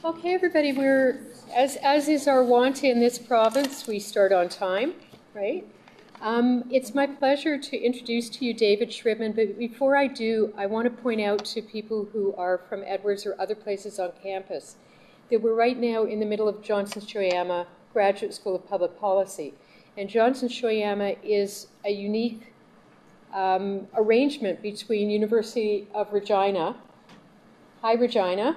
Okay, everybody, as is our wont in this province, we start on time, right? It's my pleasure to introduce to you David Shribman, but before I do, I want to point out to people who are from Edwards or other places on campus that we're right now in the middle of Johnson Shoyama Graduate School of Public Policy. And Johnson Shoyama is a unique arrangement between University of Regina. Hi, Regina.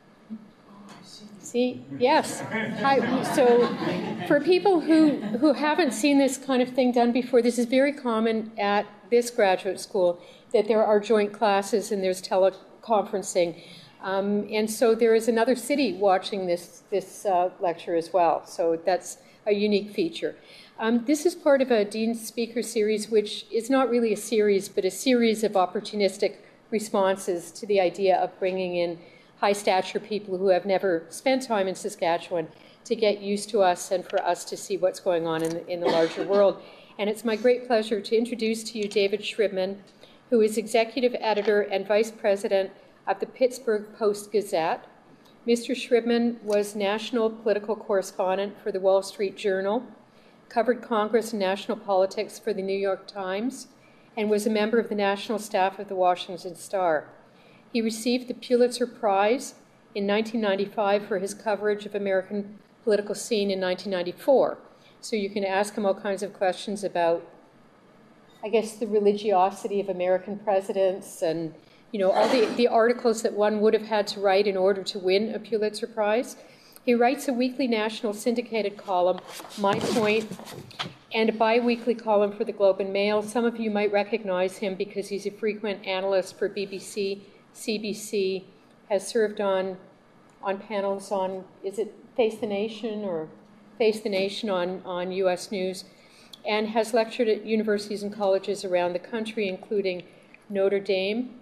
See, yes. Hi. So for people who haven't seen this kind of thing done before, this is very common at this graduate school, that there are joint classes and there's teleconferencing. And so there is another city watching this lecture as well. So that's a unique feature. This is part of a Dean Speaker series, which is not really a series, but a series of opportunistic responses to the idea of bringing in high-stature people who have never spent time in Saskatchewan to get used to us and for us to see what's going on in the larger world. And it's my great pleasure to introduce to you David Shribman, who is Executive Editor and Vice President of the Pittsburgh Post-Gazette. Mr. Shribman was National Political Correspondent for the Wall Street Journal, covered Congress and national politics for the New York Times, and was a member of the national staff of the Washington Star. He received the Pulitzer Prize in 1995 for his coverage of American political scene in 1994. So you can ask him all kinds of questions about, I guess, the religiosity of American presidents and, you know, all the articles that one would have had to write in order to win a Pulitzer Prize. He writes a weekly national syndicated column, My Point, and a bi-weekly column for the Globe and Mail. Some of you might recognize him because he's a frequent analyst for BBC, CBC, has served on panels on, is it Face the Nation or Face the Nation on US News, and has lectured at universities and colleges around the country, including Notre Dame,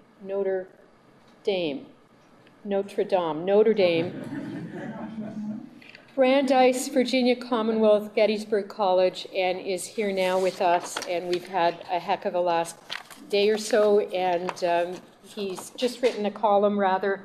Brandeis, Virginia Commonwealth, Gettysburg College, and is here now with us. And we've had a heck of a last day or so, and he's just written a column, rather,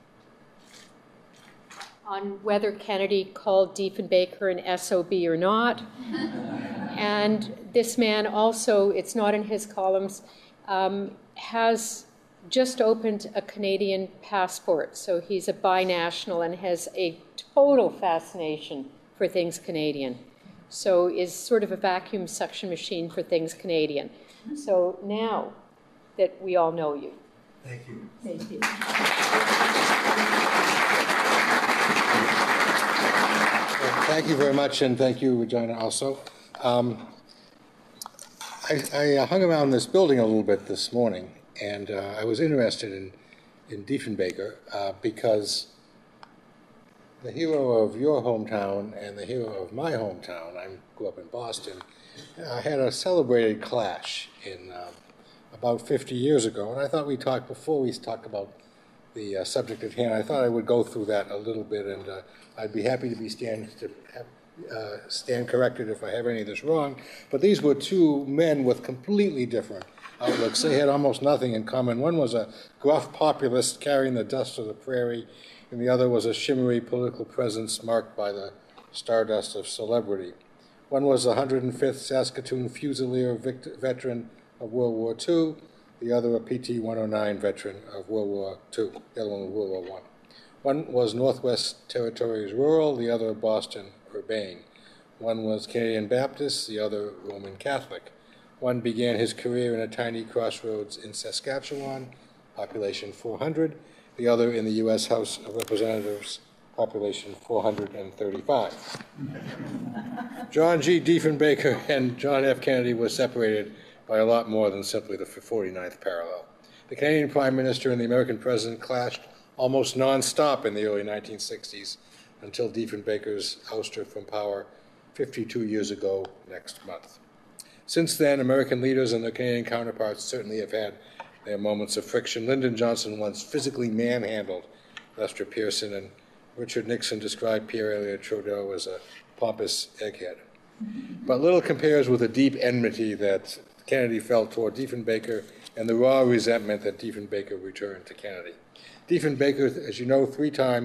on whether Kennedy called Diefenbaker an SOB or not. And this man also, it's not in his columns, has just opened a Canadian passport. So he's a binational and has a total fascination for things Canadian. So is sort of a vacuum suction machine for things Canadian. So now that we all know you. Thank you. Thank you. Thank you very much, and thank you, Regina, also. I hung around this building a little bit this morning, and I was interested in Diefenbaker because the hero of your hometown and the hero of my hometown, I grew up in Boston, had a celebrated clash in about 50 years ago, and I thought before we talked about the subject at hand, I thought I would go through that a little bit, and I'd be happy to be stand corrected if I have any of this wrong. But these were two men with completely different outlooks. They had almost nothing in common. One was a gruff populist carrying the dust of the prairie, and the other was a shimmery political presence marked by the stardust of celebrity. One was the 105th Saskatoon Fusilier veteran of World War II, the other a PT-109 veteran of World War II, the other one was World War I. One was Northwest Territories rural, the other Boston urbane. One was Canadian Baptist, the other Roman Catholic. One began his career in a tiny crossroads in Saskatchewan, population 400, the other in the U.S. House of Representatives, population 435. John G. Diefenbaker and John F. Kennedy were separated by a lot more than simply the 49th parallel. The Canadian Prime Minister and the American President clashed almost non-stop in the early 1960s until Diefenbaker's ouster from power 52 years ago next month. Since then, American leaders and their Canadian counterparts certainly have had their moments of friction. Lyndon Johnson once physically manhandled Lester Pearson, and Richard Nixon described Pierre Elliott Trudeau as a pompous egghead. But little compares with the deep enmity that Kennedy felt toward Diefenbaker and the raw resentment that Diefenbaker returned to Kennedy. Diefenbaker, as you know, 3 times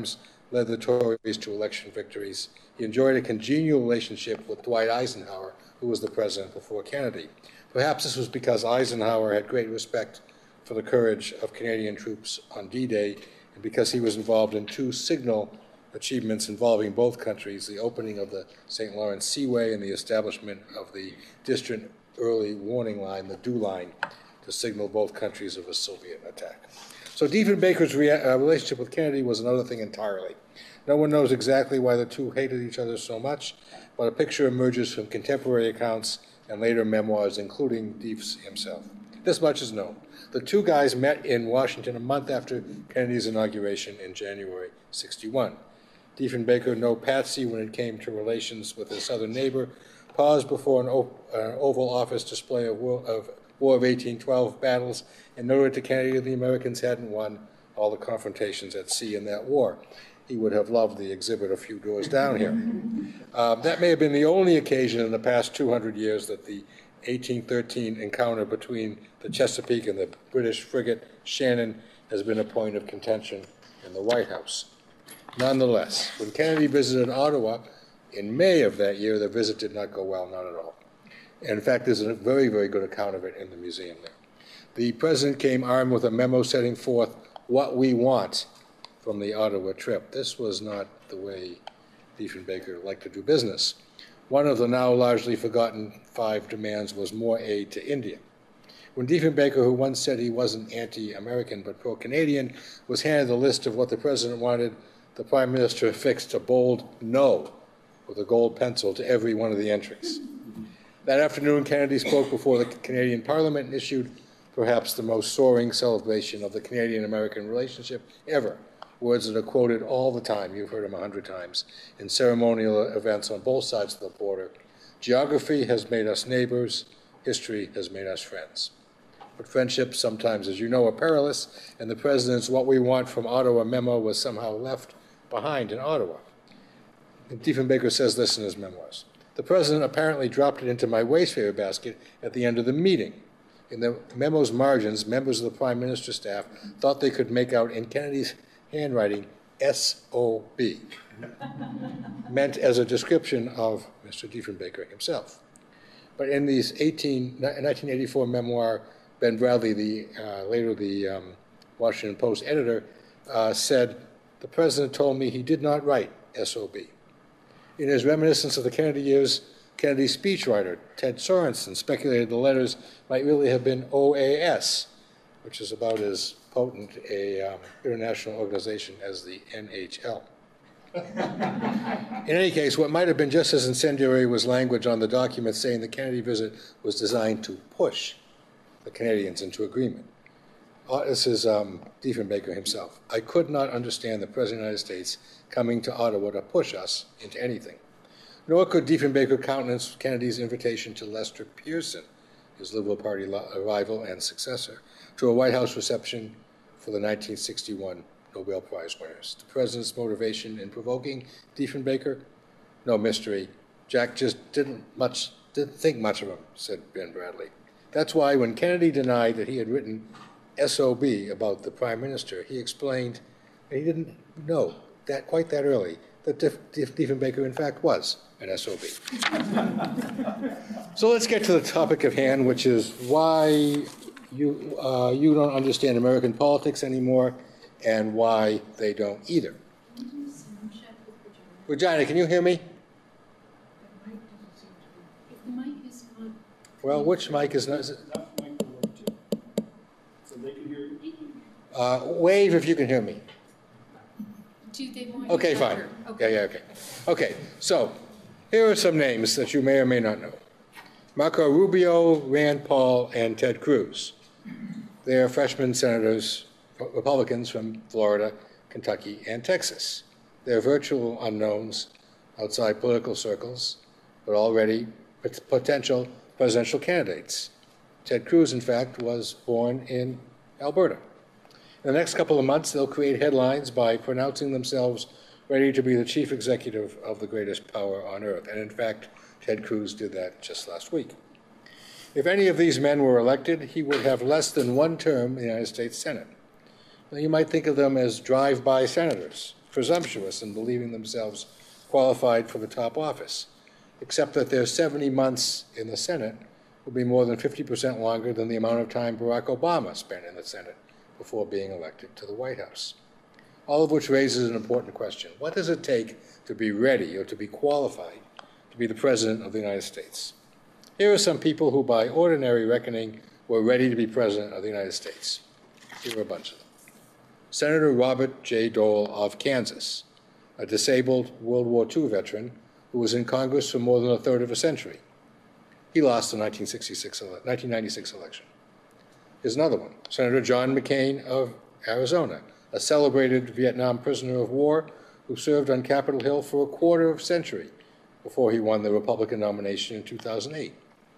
led the Tories to election victories. He enjoyed a congenial relationship with Dwight Eisenhower, who was the president before Kennedy. Perhaps this was because Eisenhower had great respect for the courage of Canadian troops on D-Day, and because he was involved in two signal achievements involving both countries, the opening of the St. Lawrence Seaway and the establishment of the Distant Early Warning Line, the DEW line, to signal both countries of a Soviet attack. So Diefenbaker's relationship with Kennedy was another thing entirely. No one knows exactly why the two hated each other so much, but a picture emerges from contemporary accounts and later memoirs, including Dief's himself. This much is known. The two guys met in Washington a month after Kennedy's inauguration in January '61. Diefenbaker, no patsy when it came to relations with his southern neighbor, paused before an Oval Office display of War of 1812 battles and noted to Kennedy that the Americans hadn't won all the confrontations at sea in that war. He would have loved the exhibit a few doors down here. That may have been the only occasion in the past 200 years that the 1813 encounter between the Chesapeake and the British frigate Shannon has been a point of contention in the White House. Nonetheless, when Kennedy visited Ottawa in May of that year, the visit did not go well, not at all. And in fact, there's a very, very good account of it in the museum there. The president came armed with a memo setting forth what we want from the Ottawa trip. This was not the way Diefenbaker liked to do business. One of the now largely forgotten 5 demands was more aid to India. When Diefenbaker, who once said he wasn't anti-American but pro-Canadian, was handed the list of what the president wanted, the prime minister affixed a bold no with a gold pencil to every one of the entries. That afternoon, Kennedy spoke before the Canadian Parliament and issued perhaps the most soaring celebration of the Canadian-American relationship ever, words that are quoted all the time, you've heard them 100 times, in ceremonial events on both sides of the border. Geography has made us neighbors, history has made us friends. But friendships sometimes, as you know, are perilous, and the president's "what we want from Ottawa" memo was somehow left behind in Ottawa. And Diefenbaker says this in his memoirs. The president apparently dropped it into my wastepaper basket at the end of the meeting. In the memo's margins, members of the prime minister's staff thought they could make out in Kennedy's handwriting S.O.B., meant as a description of Mr. Diefenbaker himself. But in these 1984 memoir, Ben Bradley, later the Washington Post editor, said, "The president told me he did not write S.O.B." In his reminiscence of the Kennedy years, Kennedy's speechwriter, Ted Sorensen, speculated the letters might really have been OAS, which is about as potent a international organization as the NHL. In any case, what might have been just as incendiary was language on the document saying the Kennedy visit was designed to push the Canadians into agreement. This is Diefenbaker himself. "I could not understand the President of the United States coming to Ottawa to push us into anything. Nor could Diefenbaker countenance Kennedy's invitation to Lester Pearson, his Liberal Party rival and successor, to a White House reception for the 1961 Nobel Prize winners. The president's motivation in provoking Diefenbaker? No mystery. Jack just didn't think much of him," said Ben Bradley. That's why when Kennedy denied that he had written S.O.B. about the prime minister, he explained that he didn't know that quite that early that Diefenbaker in fact was an S.O.B. So let's get to the topic of hand, which is why you don't understand American politics anymore and why they don't either. Regina, can you hear me? The mic is not. Well, which mic is not? Wave if you can hear me. Do they want Okay, fine. Okay. Yeah, okay. Okay, so here are some names that you may or may not know. Marco Rubio, Rand Paul, and Ted Cruz. They are freshman senators, Republicans from Florida, Kentucky, and Texas. They're virtual unknowns outside political circles, but already potential presidential candidates. Ted Cruz, in fact, was born in Alberta. In the next couple of months, they'll create headlines by pronouncing themselves ready to be the chief executive of the greatest power on earth. And in fact, Ted Cruz did that just last week. If any of these men were elected, he would have less than one term in the United States Senate. Now, you might think of them as drive-by senators. presumptuous in believing themselves qualified for the top office, except that their 70 months in the Senate will be more than 50% longer than the amount of time Barack Obama spent in the Senate before being elected to the White House. All of which raises an important question. What does it take to be ready or to be qualified to be the President of the United States? Here are some people who, by ordinary reckoning, were ready to be President of the United States. Here are a bunch of them. Senator Robert J. Dole of Kansas, a disabled World War II veteran who was in Congress for more than a third of a century. He lost the 1996 election. Here's another one. Senator John McCain of Arizona, a celebrated Vietnam prisoner of war who served on Capitol Hill for a quarter of a century before he won the Republican nomination in 2008.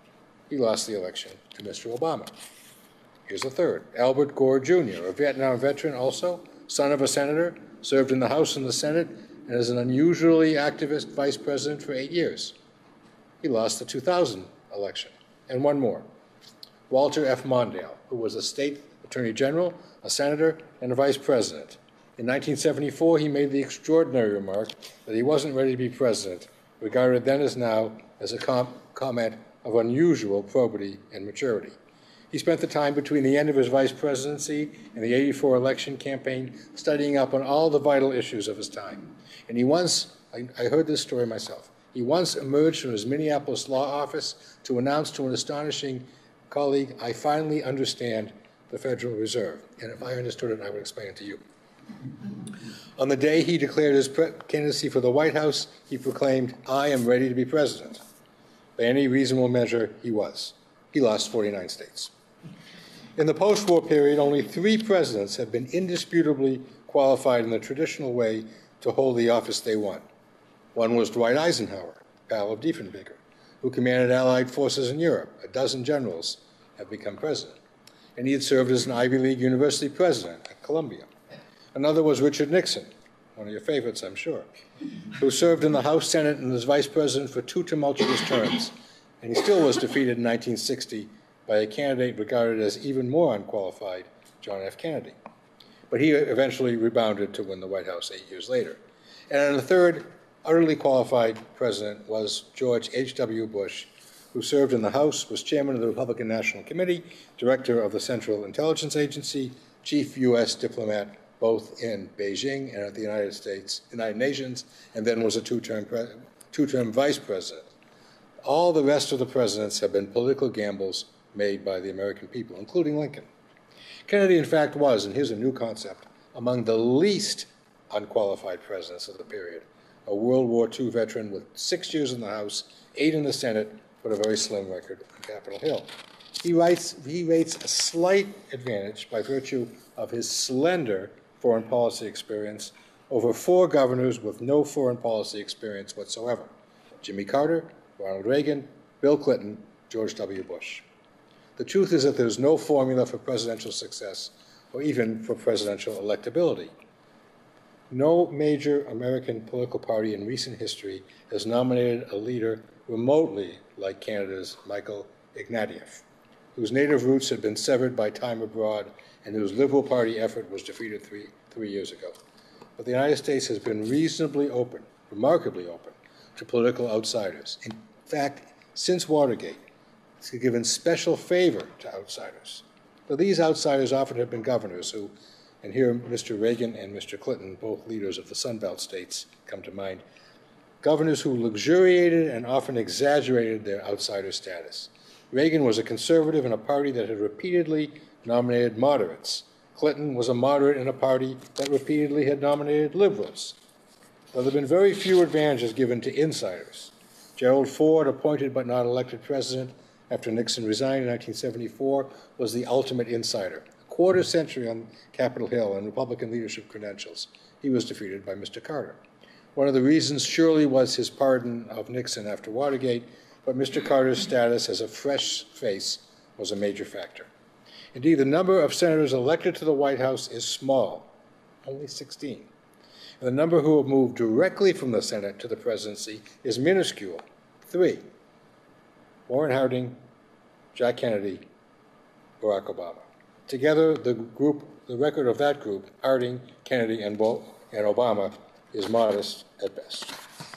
He lost the election to Mr. Obama. Here's a third. Albert Gore Jr., a Vietnam veteran also, son of a senator, served in the House and the Senate, and as an unusually activist vice president for 8 years. He lost the 2000 election. And one more. Walter F. Mondale, who was a state attorney general, a senator, and a vice president. In 1974, he made the extraordinary remark that he wasn't ready to be president, regarded then as now as a comment of unusual probity and maturity. He spent the time between the end of his vice presidency and the '84 election campaign studying up on all the vital issues of his time. And he once, I heard this story myself, he once emerged from his Minneapolis law office to announce to an astonishing colleague, "I finally understand the Federal Reserve." And if I understood it, I would explain it to you. On the day he declared his candidacy for the White House, he proclaimed, "I am ready to be president." By any reasonable measure, he was. He lost 49 states. In the post-war period, only 3 presidents have been indisputably qualified in the traditional way to hold the office they won. One was Dwight Eisenhower, pal of Diefenbaker, who commanded Allied forces in Europe. A dozen generals have become president. And he had served as an Ivy League university president at Columbia. Another was Richard Nixon, one of your favorites, I'm sure, who served in the House, Senate, and as vice president for 2 tumultuous terms. And he still was defeated in 1960 by a candidate regarded as even more unqualified, John F. Kennedy. But he eventually rebounded to win the White House 8 years later. And the third utterly qualified president was George H.W. Bush, who served in the House, was chairman of the Republican National Committee, director of the Central Intelligence Agency, chief U.S. diplomat both in Beijing and at the United Nations, and then was a two-term vice president. All the rest of the presidents have been political gambles made by the American people, including Lincoln. Kennedy, in fact, was, and here's a new concept, among the least unqualified presidents of the period, a World War II veteran with 6 years in the House, 8 in the Senate, but a very slim record on Capitol Hill. He rates a slight advantage by virtue of his slender foreign policy experience over 4 governors with no foreign policy experience whatsoever: Jimmy Carter, Ronald Reagan, Bill Clinton, George W. Bush. The truth is that there's no formula for presidential success or even for presidential electability. No major American political party in recent history has nominated a leader remotely like Canada's Michael Ignatieff, whose native roots had been severed by time abroad and whose Liberal Party effort was defeated three years ago. But the United States has been reasonably open, remarkably open, to political outsiders. In fact, since Watergate, it's given special favor to outsiders. So these outsiders often have been governors who, and here Mr. Reagan and Mr. Clinton, both leaders of the Sun Belt states, come to mind, governors who luxuriated and often exaggerated their outsider status. Reagan was a conservative in a party that had repeatedly nominated moderates. Clinton was a moderate in a party that repeatedly had nominated liberals. There have been very few advantages given to insiders. Gerald Ford, appointed but not elected president after Nixon resigned in 1974, was the ultimate insider. A quarter century on Capitol Hill and Republican leadership credentials. He was defeated by Mr. Carter. One of the reasons surely was his pardon of Nixon after Watergate, but Mr. Carter's status as a fresh face was a major factor. Indeed, the number of senators elected to the White House is small, only 16. And the number who have moved directly from the Senate to the presidency is minuscule, 3. Warren Harding, Jack Kennedy, Barack Obama. Together, the record of that group, Harding, Kennedy, and Obama, is modest at best.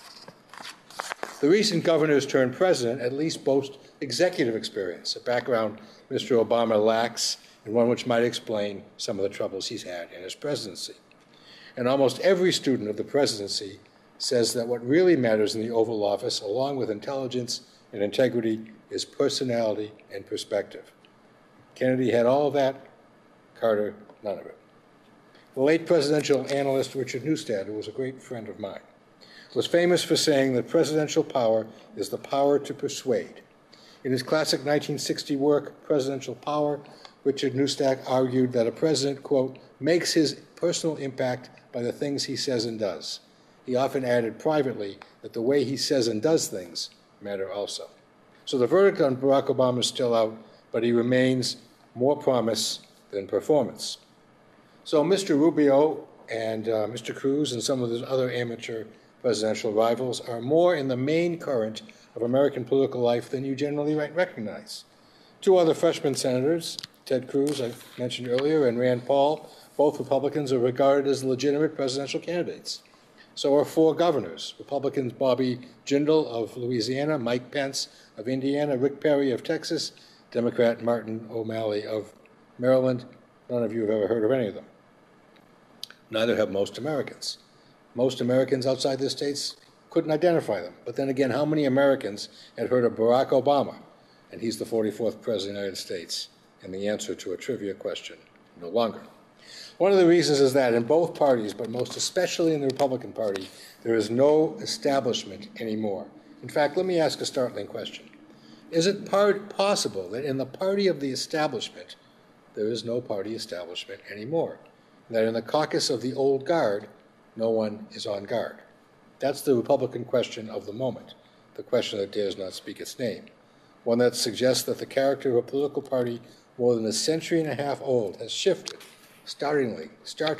The recent governors turned president at least boast executive experience, a background Mr. Obama lacks and one which might explain some of the troubles he's had in his presidency. And almost every student of the presidency says that what really matters in the Oval Office, along with intelligence and integrity, is personality and perspective. Kennedy had all of that, Carter, none of it. The late presidential analyst Richard Neustadt, who was a great friend of mine, was famous for saying that presidential power is the power to persuade. In his classic 1960 work, Presidential Power, Richard Neustadt argued that a president, quote, makes his personal impact by the things he says and does. He often added privately that the way he says and does things matter also. So the verdict on Barack Obama is still out, but he remains more promise than performance. So Mr. Rubio and Mr. Cruz and some of his other amateur presidential rivals are more in the main current of American political life than you generally recognize. Two other freshman senators, Ted Cruz, I mentioned earlier, and Rand Paul, both Republicans, are regarded as legitimate presidential candidates. So are four governors, Republicans Bobby Jindal of Louisiana, Mike Pence of Indiana, Rick Perry of Texas, Democrat Martin O'Malley of Maryland. None of you have ever heard of any of them. Neither have most Americans. Most Americans outside the states couldn't identify them. But then again, how many Americans had heard of Barack Obama? And he's the 44th President of the United States. And the answer to a trivia question, no longer. One of the reasons is that in both parties, but most especially in the Republican Party, there is no establishment anymore. In fact, let me ask a startling question. Is it possible that in the party of the establishment, there is no party establishment anymore? That in the caucus of the old guard, no one is on guard? That's the Republican question of the moment, the question that dares not speak its name, one that suggests that the character of a political party more than a century and a half old has shifted startlingly,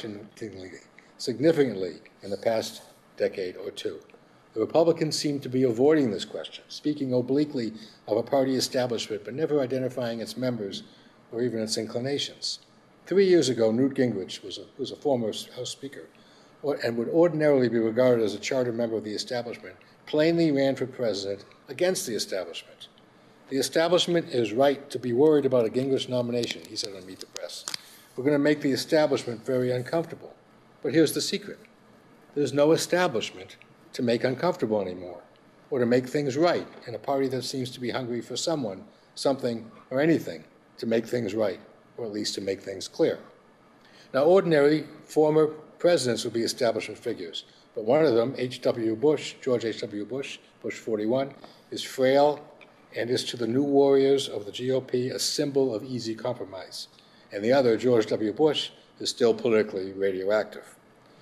significantly in the past decade or two. The Republicans seem to be avoiding this question, speaking obliquely of a party establishment, but never identifying its members or even its inclinations. 3 years ago, Newt Gingrich, who was a former House Speaker, and would ordinarily be regarded as a charter member of the establishment, plainly ran for president against the establishment. The establishment is right to be worried about a Gingrich nomination, he said on Meet the Press. We're going to make the establishment very uncomfortable. But here's the secret. There's no establishment to make uncomfortable anymore, or to make things right in a party that seems to be hungry for someone, something, or anything to make things right, or at least to make things clear. Now, ordinarily, former presidents would be establishment figures, but one of them, H.W. Bush, George H.W. Bush, Bush 41, is frail and is to the new warriors of the GOP a symbol of easy compromise. And the other, George W. Bush, is still politically radioactive.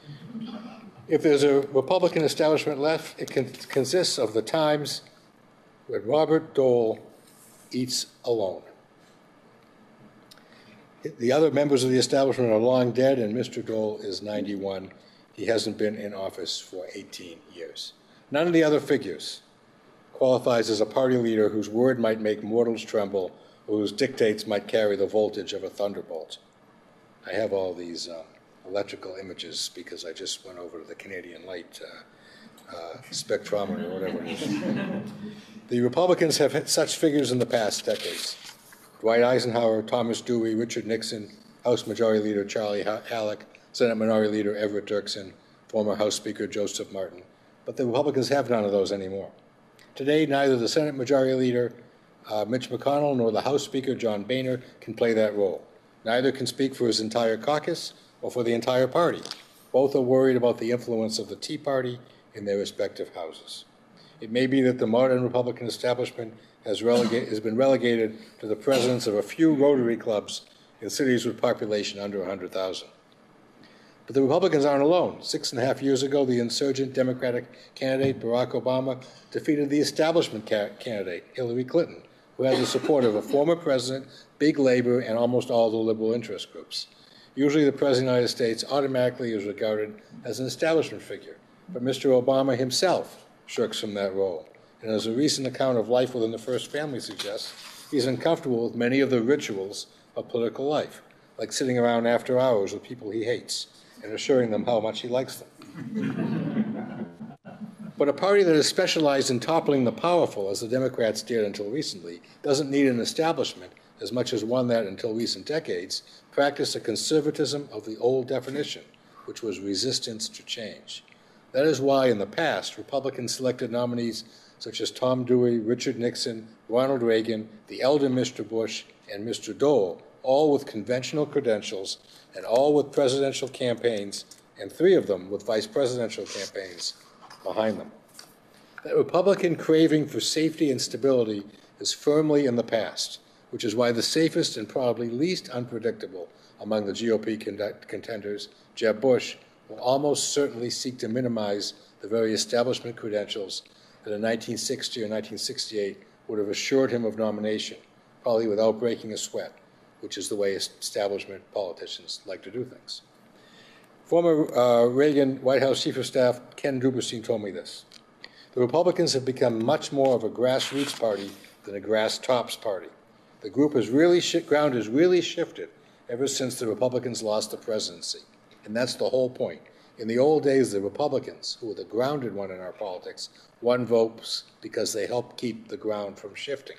If there's a Republican establishment left, it consists of the times when Robert Dole eats alone. The other members of the establishment are long dead, and Mr. Dole is 91. He hasn't been in office for 18 years. None of the other figures qualifies as a party leader whose word might make mortals tremble, or whose dictates might carry the voltage of a thunderbolt. I have all these electrical images because I just went over to the Canadian Light spectrometer, or whatever it is. The Republicans have had such figures in the past decades. Dwight Eisenhower, Thomas Dewey, Richard Nixon, House Majority Leader Charlie Halleck, Senate Minority Leader Everett Dirksen, former House Speaker Joseph Martin. But the Republicans have none of those anymore. Today, neither the Senate Majority Leader Mitch McConnell nor the House Speaker John Boehner can play that role. Neither can speak for his entire caucus or for the entire party. Both are worried about the influence of the Tea Party in their respective houses. It may be that the modern Republican establishment has been relegated to the presidents of a few Rotary clubs in cities with population under 100,000. But the Republicans aren't alone. 6.5 years ago, the insurgent Democratic candidate, Barack Obama, defeated the establishment candidate, Hillary Clinton, who had the support of a former president, big labor, and almost all the liberal interest groups. Usually the President of the United States automatically is regarded as an establishment figure, but Mr. Obama himself shirks from that role. And as a recent account of life within the First Family suggests, he's uncomfortable with many of the rituals of political life, like sitting around after hours with people he hates, and assuring them how much he likes them. But a party that is specialized in toppling the powerful, as the Democrats did until recently, doesn't need an establishment as much as one that, until recent decades, practiced a conservatism of the old definition, which was resistance to change. That is why, in the past, Republicans selected nominees such as Tom Dewey, Richard Nixon, Ronald Reagan, the elder Mr. Bush, and Mr. Dole, all with conventional credentials and all with presidential campaigns, and 3 of them with vice presidential campaigns behind them. That Republican craving for safety and stability is firmly in the past, which is why the safest and probably least unpredictable among the GOP contenders, Jeb Bush, will almost certainly seek to minimize the very establishment credentials that in 1960 or 1968 would have assured him of nomination, probably without breaking a sweat, which is the way establishment politicians like to do things. Former Reagan White House Chief of Staff Ken Duberstein told me this: the Republicans have become much more of a grassroots party than a grass tops party. The ground has really shifted ever since the Republicans lost the presidency, and that's the whole point. In the old days, the Republicans, who were the grounded one in our politics, won votes because they helped keep the ground from shifting.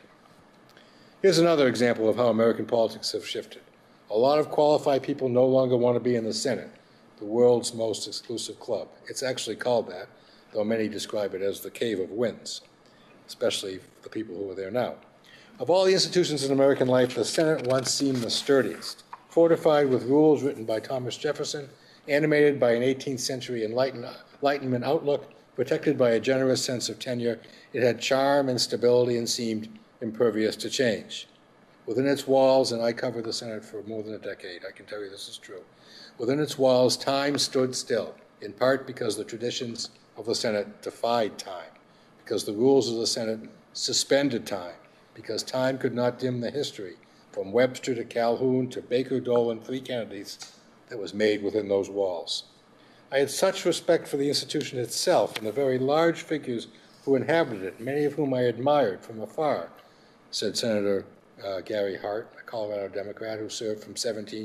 Here's another example of how American politics have shifted. A lot of qualified people no longer want to be in the Senate, the world's most exclusive club. It's actually called that, though many describe it as the Cave of Winds, especially the people who are there now. Of all the institutions in American life, the Senate once seemed the sturdiest, fortified with rules written by Thomas Jefferson, animated by an 18th century Enlightenment outlook, protected by a generous sense of tenure. It had charm and stability and seemed impervious to change. Within its walls, and I covered the Senate for more than a decade, I can tell you this is true, within its walls, time stood still, in part because the traditions of the Senate defied time, because the rules of the Senate suspended time, because time could not dim the history, from Webster to Calhoun to Baker, Dole, and 3 Kennedys, that was made within those walls. I had such respect for the institution itself and the very large figures who inhabited it, many of whom I admired from afar, said Senator Gary Hart, a Colorado Democrat who served from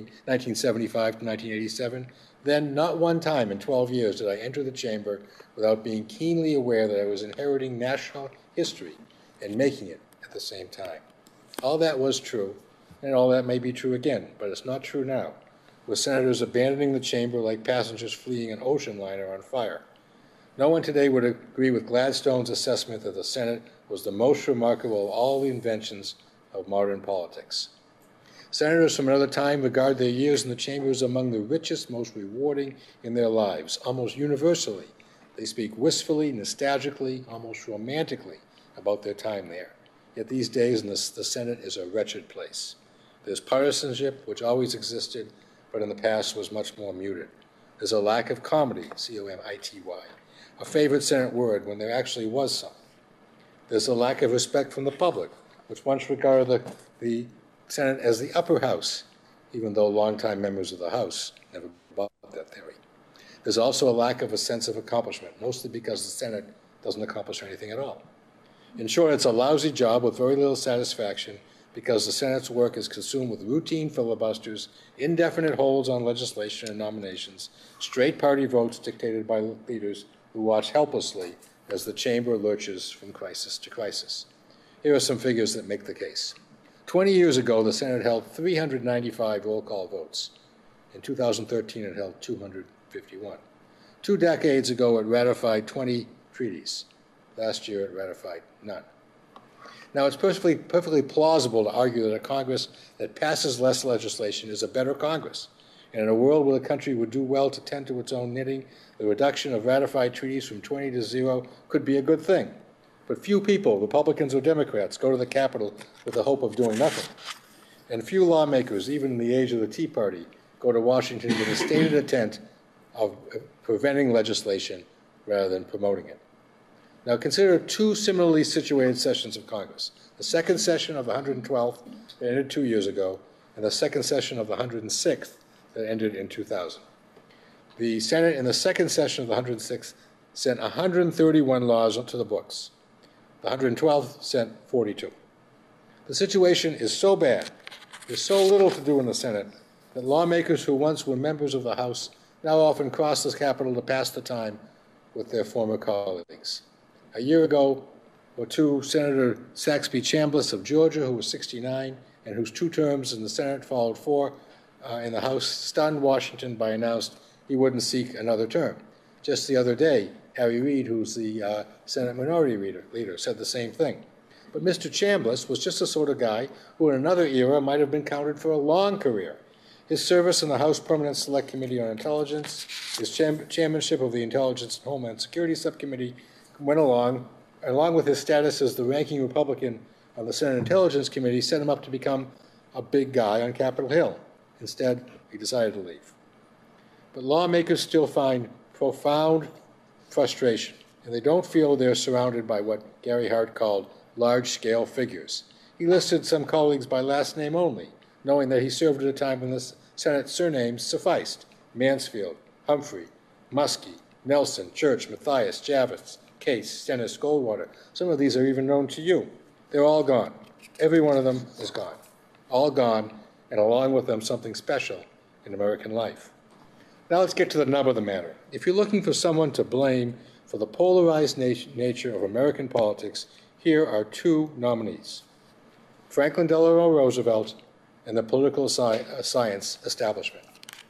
1975 to 1987. Then, not one time in 12 years did I enter the chamber without being keenly aware that I was inheriting national history and making it at the same time. All that was true, and all that may be true again, but it's not true now, with senators abandoning the chamber like passengers fleeing an ocean liner on fire. No one today would agree with Gladstone's assessment that the Senate was the most remarkable of all the inventions of modern politics. Senators from another time regard their years in the chamber as among the richest, most rewarding in their lives. Almost universally, they speak wistfully, nostalgically, almost romantically about their time there. Yet these days, the Senate is a wretched place. There's partisanship, which always existed, but in the past was much more muted. There's a lack of comedy, C-O-M-I-T-Y, a favorite Senate word when there actually was some. There's a lack of respect from the public, which once regarded the Senate as the upper house, even though longtime members of the House never bought that theory. There's also a lack of a sense of accomplishment, mostly because the Senate doesn't accomplish anything at all. In short, it's a lousy job with very little satisfaction because the Senate's work is consumed with routine filibusters, indefinite holds on legislation and nominations, straight party votes dictated by leaders who watch helplessly as the chamber lurches from crisis to crisis. Here are some figures that make the case. 20 years ago, the Senate held 395 roll call votes. In 2013, it held 251. 2 decades ago, it ratified 20 treaties. Last year, it ratified none. Now, it's perfectly plausible to argue that a Congress that passes less legislation is a better Congress. And in a world where the country would do well to tend to its own knitting, the reduction of ratified treaties from 20 to 0 could be a good thing. But few people, Republicans or Democrats, go to the Capitol with the hope of doing nothing. And few lawmakers, even in the age of the Tea Party, go to Washington with a stated intent of preventing legislation rather than promoting it. Now consider 2 similarly situated sessions of Congress. The second session of the 112th that ended 2 years ago, and the second session of the 106th that ended in 2000. The Senate in the second session of the 106th sent 131 laws to the books. The 112th sent 42. The situation is so bad, there's so little to do in the Senate, that lawmakers who once were members of the House now often cross the Capitol to pass the time with their former colleagues. A year ago or two, Senator Saxby Chambliss of Georgia, who was 69 and whose 2 terms in the Senate followed 4 in the House, stunned Washington by announcing he wouldn't seek another term. Just the other day, Harry Reid, who's the Senate Minority Leader, said the same thing. But Mr. Chambliss was just the sort of guy who in another era might have been counted for a long career. His service in the House Permanent Select Committee on Intelligence, his chairmanship of the Intelligence and Homeland Security Subcommittee went along with his status as the ranking Republican on the Senate Intelligence Committee, set him up to become a big guy on Capitol Hill. Instead, he decided to leave. But lawmakers still find profound frustration, and they don't feel they're surrounded by what Gary Hart called large-scale figures. He listed some colleagues by last name only, knowing that he served at a time when the Senate surnames sufficed: Mansfield, Humphrey, Muskie, Nelson, Church, Mathias, Javits, Case, Stennis, Goldwater. Some of these are even known to you. They're all gone. Every one of them is gone. All gone, and along with them something special in American life. Now let's get to the nub of the matter. If you're looking for someone to blame for the polarized nature of American politics, here are 2 nominees: Franklin Delano Roosevelt and the political science establishment.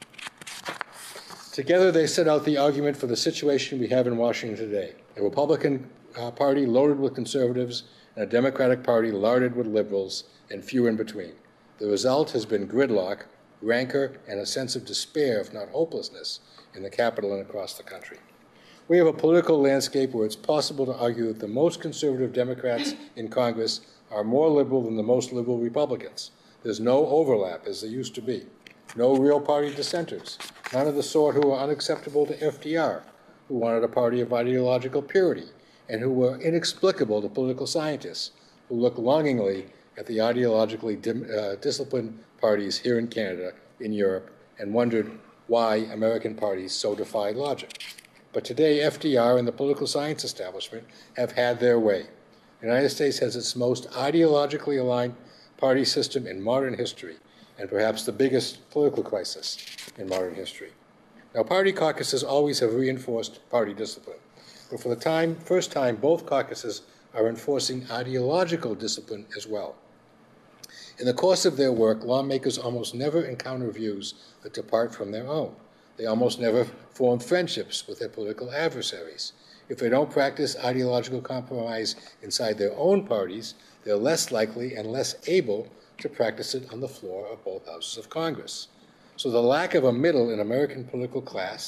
Together, they set out the argument for the situation we have in Washington today: a Republican Party loaded with conservatives and a Democratic Party larded with liberals, and few in between. The result has been gridlock, rancor, and a sense of despair, if not hopelessness, in the Capitol and across the country. We have a political landscape where it's possible to argue that the most conservative Democrats in Congress are more liberal than the most liberal Republicans. There's no overlap, as there used to be. No real party dissenters, none of the sort who were unacceptable to FDR, who wanted a party of ideological purity, and who were inexplicable to political scientists, who look longingly at the ideologically disciplined parties here in Canada, in Europe, and wondered why American parties so defied logic. But today, FDR and the political science establishment have had their way. The United States has its most ideologically aligned party system in modern history, and perhaps the biggest political crisis in modern history. Now, party caucuses always have reinforced party discipline, but for the first time, both caucuses are enforcing ideological discipline as well. In the course of their work, lawmakers almost never encounter views that depart from their own. They almost never form friendships with their political adversaries. If they don't practice ideological compromise inside their own parties, they're less likely and less able to practice it on the floor of both houses of Congress. So the lack of a middle in the American political class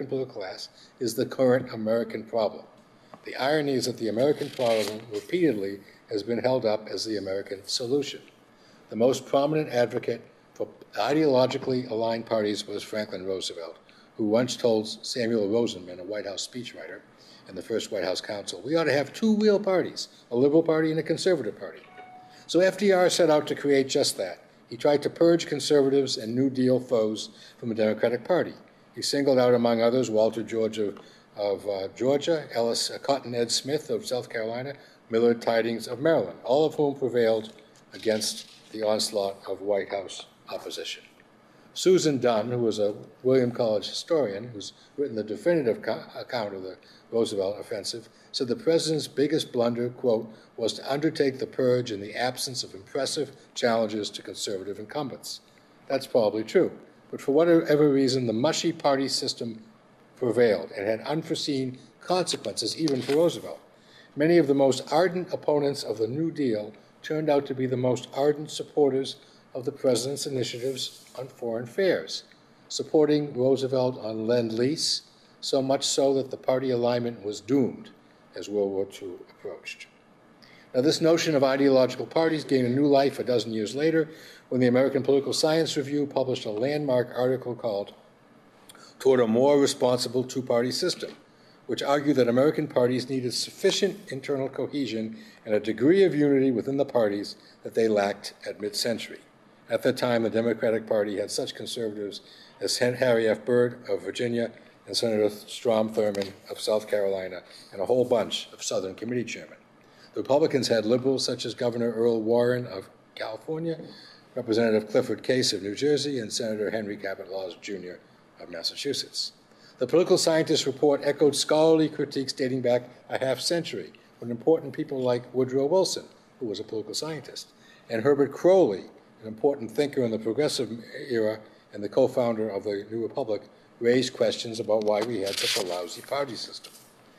is the current American problem. The irony is that the American problem repeatedly has been held up as the American solution. The most prominent advocate for ideologically aligned parties was Franklin Roosevelt, who once told Samuel Rosenman, a White House speechwriter and the first White House counsel, we ought to have 2 real parties, a liberal party and a conservative party. So FDR set out to create just that. He tried to purge conservatives and New Deal foes from the Democratic Party. He singled out, among others, Walter George of Georgia, Cotton Ed Smith of South Carolina, Millard Tydings of Maryland, all of whom prevailed against the onslaught of White House opposition. Susan Dunn, who was a William College historian who's written the definitive account of the Roosevelt offensive, said the president's biggest blunder, quote, was to undertake the purge in the absence of impressive challenges to conservative incumbents. That's probably true, but for whatever reason, the mushy party system prevailed and had unforeseen consequences even for Roosevelt. Many of the most ardent opponents of the New Deal turned out to be the most ardent supporters of the president's initiatives on foreign affairs, supporting Roosevelt on Lend-Lease, so much so that the party alignment was doomed as World War II approached. Now, this notion of ideological parties gained a new life a dozen years later when the American Political Science Review published a landmark article called Toward a More Responsible Two-Party System, which argued that American parties needed sufficient internal cohesion and a degree of unity within the parties that they lacked at mid-century. At that time, the Democratic Party had such conservatives as Harry F. Byrd of Virginia and Senator Strom Thurmond of South Carolina, and a whole bunch of Southern Committee chairmen. The Republicans had liberals such as Governor Earl Warren of California, Representative Clifford Case of New Jersey, and Senator Henry Cabot Lodge Jr. of Massachusetts. The political scientists' report echoed scholarly critiques dating back a half-century from important people like Woodrow Wilson, who was a political scientist, and Herbert Crowley, an important thinker in the progressive era and the co-founder of the New Republic, raised questions about why we had such a lousy party system.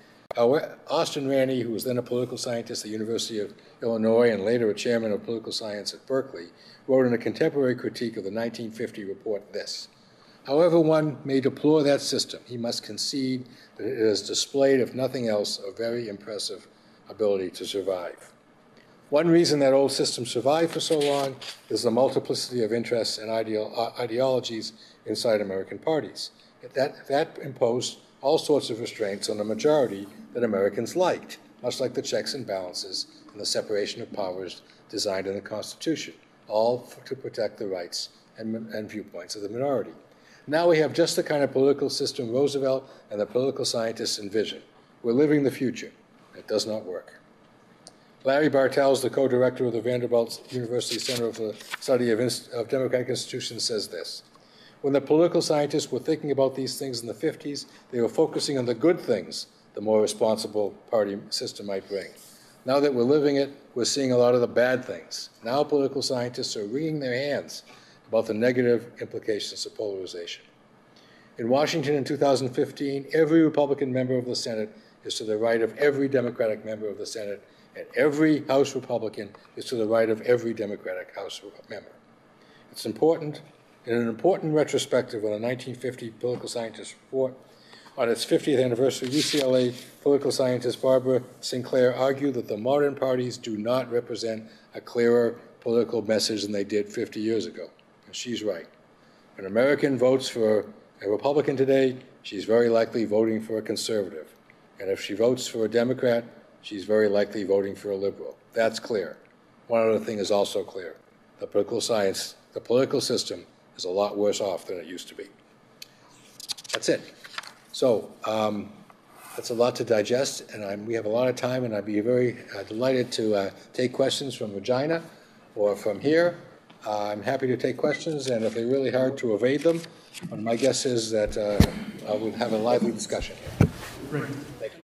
Austin Ranney, who was then a political scientist at the University of Illinois and later a chairman of political science at Berkeley, wrote in a contemporary critique of the 1950 report this: "However one may deplore that system, he must concede that it has displayed, if nothing else, a very impressive ability to survive." One reason that old system survived for so long is the multiplicity of interests and ideologies inside American parties. That imposed all sorts of restraints on the majority that Americans liked, much like the checks and balances and the separation of powers designed in the Constitution, all to protect the rights and viewpoints of the minority. Now we have just the kind of political system Roosevelt and the political scientists envisioned. We're living the future. It does not work. Larry Bartels, the co-director of the Vanderbilt University Center for the Study of Democratic Institutions, says this: "When the political scientists were thinking about these things in the 50s, they were focusing on the good things the more responsible party system might bring. Now that we're living it, we're seeing a lot of the bad things. Now political scientists are wringing their hands about the negative implications of polarization." In Washington in 2015, every Republican member of the Senate is to the right of every Democratic member of the Senate, and every House Republican is to the right of every Democratic House member. It's important. In an important retrospective on the 1950 Political Scientist Report, on its 50th anniversary, UCLA political scientist Barbara Sinclair argued that the modern parties do not represent a clearer political message than they did 50 years ago. And she's right. If an American votes for a Republican today, she's very likely voting for a conservative. And if she votes for a Democrat, she's very likely voting for a liberal. That's clear. One other thing is also clear. The political system is a lot worse off than it used to be. That's it. So that's a lot to digest, and we have a lot of time, and I'd be very delighted to take questions from Regina or from here. I'm happy to take questions, and if they're really hard, to evade them. But my guess is that we'll have a lively discussion here. Great. Thank you.